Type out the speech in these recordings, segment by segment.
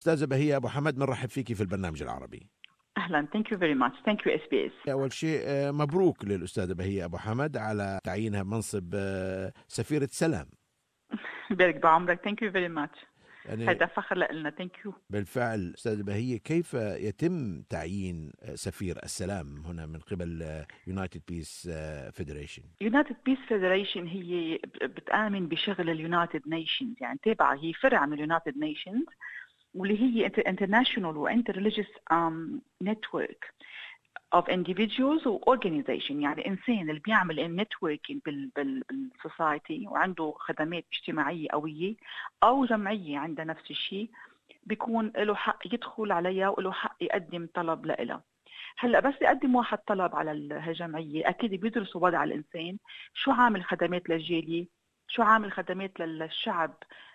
أستاذة بهية أبو حمد، بنرحب فيكي في البرنامج العربي. أهلا. Thank you very much. Thank you SBS. أول شيء مبروك للأستاذة بهية أبو حمد على تعيينها منصب سفيرة سلام. بارك بعمرك. Thank you very much. يعني هذا فخر لنا. Thank you. بالفعل أستاذة بهية، كيف يتم تعيين سفير السلام هنا من قبل United Peace Federation؟ United Peace Federation هي بتآمن بشغل اليونايتد نيشنز، يعني تابعة، هي فرع من اليونايتد نيشنز، واللي هي international و interreligious network of individuals و organization، يعني إنسان اللي بيعمل networking بالسوسايتي وعنده خدمات اجتماعية قوية، أو جمعية عندها نفس الشيء، بيكون له حق يدخل عليها وله حق يقدم طلب لها. هلا بس يقدم واحد طلب على الجمعية، أكيد بيدرسوا وضع الإنسان، شو عامل خدمات للجالية، شو عامل خدمات للشعب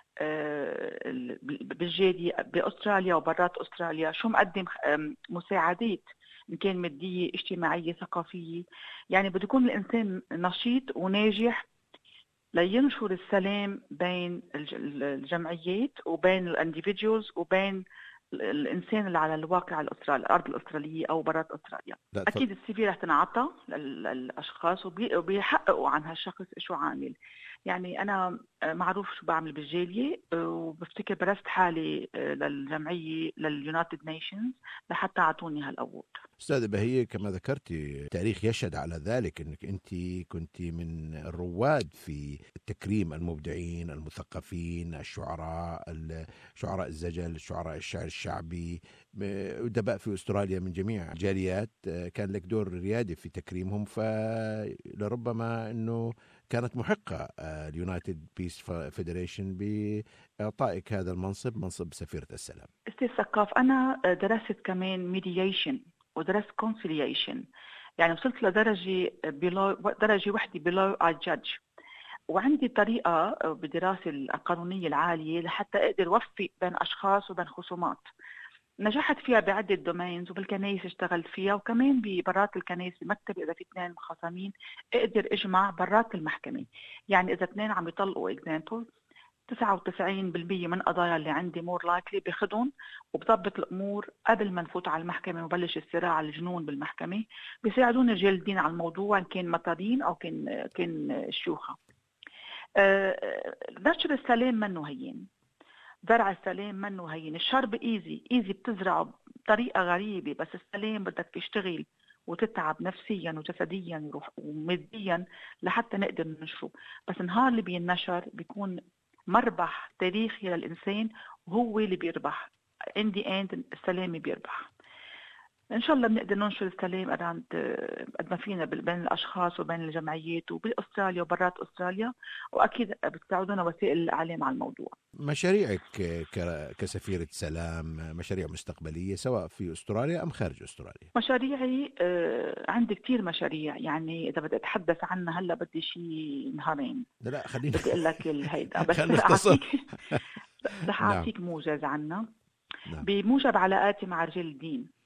بالجالية بأستراليا وبرات أستراليا، شو مقدم مساعدات إن كان مادية اجتماعية ثقافية. يعني بده يكون الإنسان نشيط وناجح لينشر السلام بين الجمعيات وبين الانديفيديولز وبين الإنسان اللي على الواقع الأرض الأسترالية أو برات أستراليا. أكيد السي في رح تنعطى للأشخاص وبيحققوا عن هالشخص شو عامل. يعني أنا معروف شو بعمل بالجالية، وبفتكر برست حالي للجمعية لليونايتد نيشنز لحتى أعطوني هالأوورد. أستاذة بهية، كما ذكرتي التاريخ يشهد على ذلك، أنك أنت كنت من الرواد في تكريم المبدعين المثقفين، الشعراء، شعراء الزجل، شعراء الشعر الشعبي، أدباء في أستراليا من جميع الجاليات. كان لك دور ريادي في تكريمهم، فلربما أنه كانت محقة اليونايتد بيس فيدريشن بإعطائك هذا المنصب، منصب سفيرة السلام. أستاذ ثقاف، أنا درست كمان ميدييشن ودرست كونسيليشن، يعني وصلت لدرجة درجة وحدة below I judge، وعندي طريقة بدراسة القانونية العالية لحتى أقدر وفق بين أشخاص وبين خصومات. نجحت فيها بعدة دومينز، وبالكنائس اشتغلت فيها، وكمان ببرات الكنائس بمكتب إذا في اثنين مخاصمين أقدر أجمع برات المحكمة. يعني إذا اثنين عم يطلقوا example، 99% من قضايا اللي عندي مور لايكلي باخدهم وبضبط الامور قبل ما نفوت على المحكمه وبلش الصراع الجنون بالمحكمه. بيساعدوني رجال الدين على الموضوع، ان كان مطارين او كان شيوخه. نشر السلام منه هين، زرع السلام منه هين. الشرب ايزي بتزرعه بطريقه غريبه، بس السلام بدك تشتغل وتتعب نفسيا وجسديا وماديا لحتى نقدر ننشره. بس النهار اللي بينشر بيكون مربح تاريخي للإنسان، وهو اللي بيربح in the end. السلام بيربح. إن شاء الله بنقدر ننشر السلام قد ما فينا بين الأشخاص وبين الجمعيات وبأستراليا وبرات أستراليا، وأكيد بتساعدونا وسائل الإعلام على الموضوع. مشاريعك كسفيرة سلام مشاريع مستقبلية سواء في أستراليا أم خارج أستراليا؟ مشاريعي عندي كتير مشاريع، يعني إذا بدي أتحدث عنها هلا بدي شي نهارين. لا خلينا بدي أقول لك هيدا، بس خلينا نختصر. رح نعم. أعطيك موجز عنها. نعم. بموجب علاقاتي مع رجال الدين،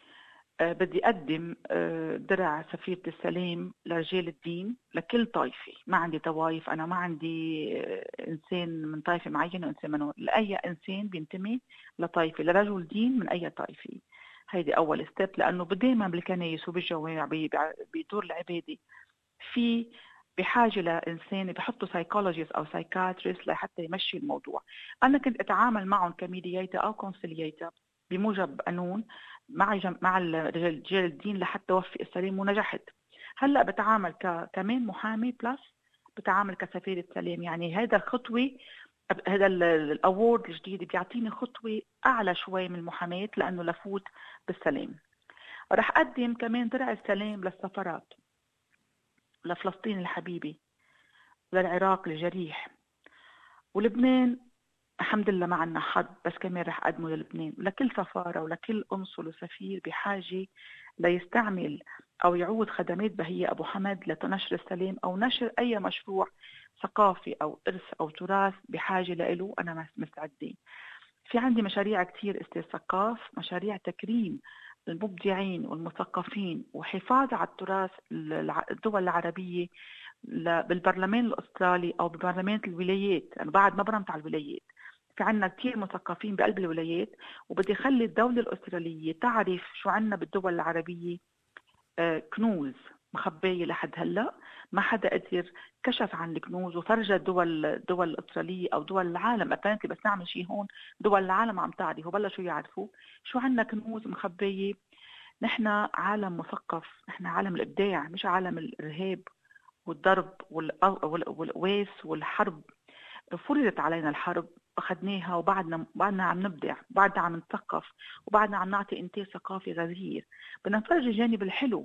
بدي أقدم درع سفيرة السلام لرجال الدين لكل طائفة. ما عندي طوائف، أنا ما عندي إنسان من طائفة معينة وإنسان منه، لأي إنسان بينتمي لطائفة، لرجل دين من أي طائفة. هيدي أول ستيب، لأنه دائما بالكنائس وبالجوامع بدور العبادة في بحاجة لإنسان بيحطوا سايكولوجيست أو سايكاتريست لحتى يمشي الموضوع. أنا كنت أتعامل معهم كميدياtor أو كونسيلياtor بموجب قانون مع رجال الدين لحتى وفق السلام، ونجحت. هلا بتعامل كمان محامي بلس بتعامل كسفيرة سلام. يعني هذا الخطوة، هذا الأوورد الجديد بيعطيني خطوة أعلى شوي من المحاماة، لأنه لفوت بالسلام. رح أقدم كمان درع السلام للسفارات، لفلسطين الحبيبة، للعراق الجريح، ولبنان الحمد لله ما عنا حد، بس كمان رح أقدمه للبنان، ولكل سفارة ولكل قنصل وسفير بحاجة ليستعمل أو يعود خدمات بهية أبو حمد لتنشر السلام أو نشر أي مشروع ثقافي أو إرث أو تراث بحاجة له. أنا مستعدين. في عندي مشاريع كتير أستاذ ثقاف، مشاريع تكريم المبدعين والمثقفين وحفاظ على التراث الدول العربية بالبرلمان الأسترالي أو ببرلمان الولايات. أنا بعد ما برمت على الولايات، في عنا كتير مثقفين بقلب الولايات، وبدي خلي الدولة الأسترالية تعرف شو عنا بالدول العربية. كنوز مخبية لحد هلا ما حدا قدر كشف عن الكنوز وفرجى الدول الأسترالية أو دول العالم. أبانتي بس نعمل شيء هون دول العالم عم تعرف وبلشوا يعرفوا شو عنا كنوز مخبية. نحن عالم مثقف، نحن عالم الإبداع مش عالم الإرهاب والضرب والقواس والحرب. فرضت علينا الحرب، أخذناها وبعدنا عم نبدع، بعدنا عم نثقف، وبعدنا عم نعطي إنتاج ثقافي غزير. بدنا نفرج الجانب الحلو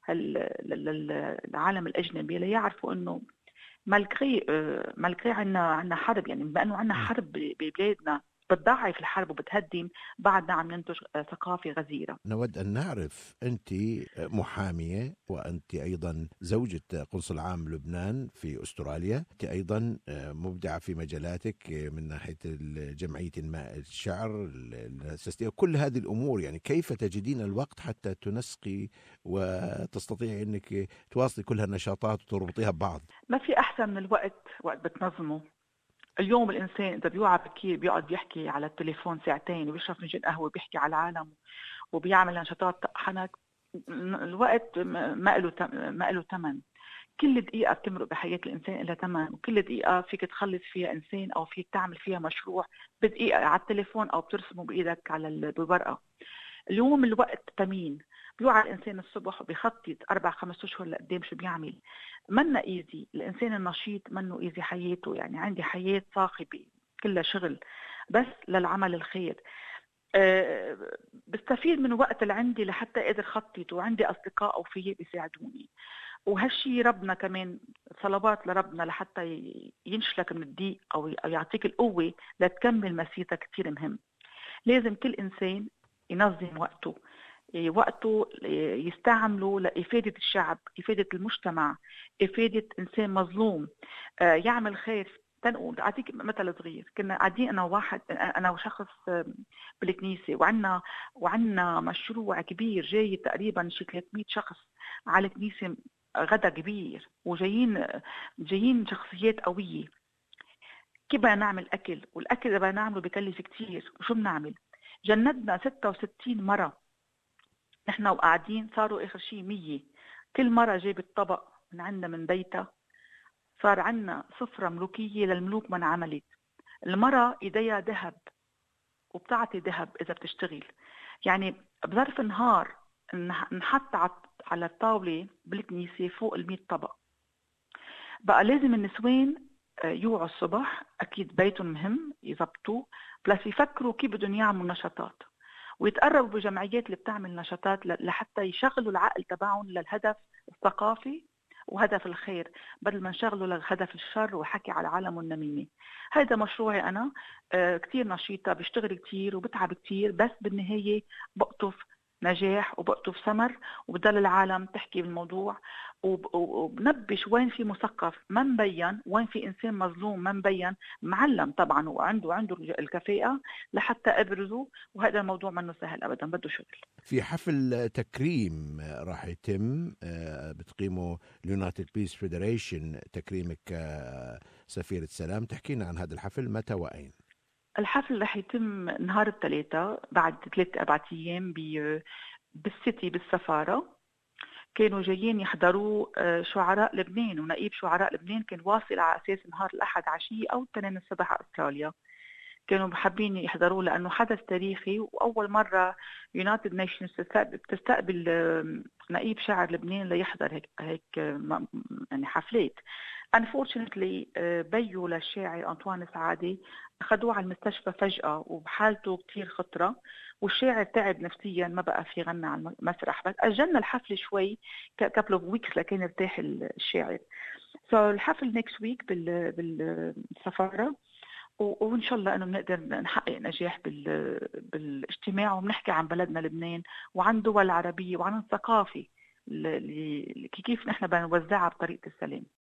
العالم الأجنبي ليعرفوا إنه مالكري عنا حرب، يعني بما إنه عنا حرب ببلادنا بتضعف الحرب وبتهدم، بعدنا عم ننتج ثقافة غزيرة. نود أن نعرف، أنت محامية وأنت أيضا زوجة قنصل عام لبنان في أستراليا، أنت أيضا مبدعة في مجالاتك من ناحية جمعية الماء الشعر الأساسية، كل هذه الأمور. يعني كيف تجدين الوقت حتى تنسقي وتستطيعي أنك تواصلي كل هالنشاطات وتربطيها ببعض؟ ما في أحسن من الوقت وقت بتنظمه. اليوم الإنسان إذا بيوعى بكير بيقعد بيحكي على التليفون ساعتين وبيشرب فنجان قهوة بيحكي على العالم وبيعمل نشاطات حنك. الوقت ما له ثمن. كل دقيقة بتمرق بحياة الإنسان لها ثمن، وكل دقيقة فيك تخلص فيها إنسان أو فيك تعمل فيها مشروع بدقيقة على التليفون أو بترسمه بإيدك على بورقة. اليوم الوقت ثمين. بيوعى الإنسان الصبح وبيخطط 4-5 أشهر لقدام شو بيعمل. منا إيزي الإنسان النشيط، منه إيزي حياته. يعني عندي حياة صاخبة كلها شغل بس للعمل الخير. بستفيد من وقت اللي عندي لحتى أقدر خطط، وعندي أصدقاء أوفياء بيساعدوني. وهالشي ربنا كمان، صلوات لربنا لحتى ينشلك من الضيق أو يعطيك القوة لتكمل مسيرتك كتير مهم. لازم كل إنسان ينظم وقته يستعمله لإفادة الشعب، إفادة المجتمع، إفادة إنسان مظلوم، يعمل خير. تنقول أعطيك مثل صغير. كنا قاعدين أنا وشخص بالكنيسة، وعنا مشروع كبير جاي تقريبا شي 300 شخص على الكنيسة، غدا كبير، جايين شخصيات قوية. كيف بدنا نعمل أكل؟ والأكل اللي بدنا نعمله بكلف كتير. وشو بنعمل؟ جندنا 66 مرة نحن وقاعدين، صاروا آخر شيء 100. كل مرة جابت طبق من عندنا من بيتها. صار عنا سفرة ملوكية للملوك من عملت. المرة إيديها ذهب وبتعطي ذهب إذا بتشتغل. يعني بظرف نهار نحط على الطاولة بالكنيسة فوق 100 طبق. بقى لازم النسوان يوعوا الصبح، أكيد بيتهم مهم يزبطوه، بلس يفكروا كيف بدهم يعملوا نشاطات، ويتقربوا بجمعيات اللي بتعمل نشاطات لحتى يشغلوا العقل تبعهم للهدف الثقافي وهدف الخير، بدل ما نشغله لهدف الشر وحكي على العالم والنميمة. هذا مشروعي أنا. كتير نشيطة، بشتغل كتير وبتعب كتير، بس بالنهاية بقطف نجاح وبقطف ثمر، وبضل العالم تحكي بالموضوع، وبنبش وين في مثقف ما مبين، وين في إنسان مظلوم ما مبين، معلم طبعا وعنده الكفاءة لحتى أبرزه. وهذا الموضوع منه سهل أبدا، بده شغل. في حفل تكريم راح يتم بتقيمه اليونايتد بيس فيدريشن، تكريمك سفيرة سلام. تحكينا عن هذا الحفل، متى وأين؟ الحفل رح يتم نهار الثلاثاء بعد 3-4 أيام بالسيتي بالسفارة. كانوا جايين يحضروا شعراء لبنان ونقيب شعراء لبنان، كان واصل على أساس نهار الأحد عشية أو الاثنين الصبح على أستراليا. كانوا حابين يحضروا لأنه حدث تاريخي، وأول مرة يونايتد نيشنز بتستقبل نقيب شاعر لبنان ليحضر هيك يعني حفلات. unfortunately بيو للشاعر أنطوان سعادي أخذوه على المستشفى فجأة وبحالته كتير خطرة، والشاعر تعب نفسيا ما بقى في غنى على المسرح، بس أجلنا الحفل شوي couple of weeks لكن ارتاح الشاعر. الحفل next week بالسفارة، وإن شاء الله أنه بنقدر نحقق نجاح بالاجتماع، وبنحكي عن بلدنا لبنان وعن دول العربية وعن الثقافة كيف نحن بنوزعها بطريقة السلام.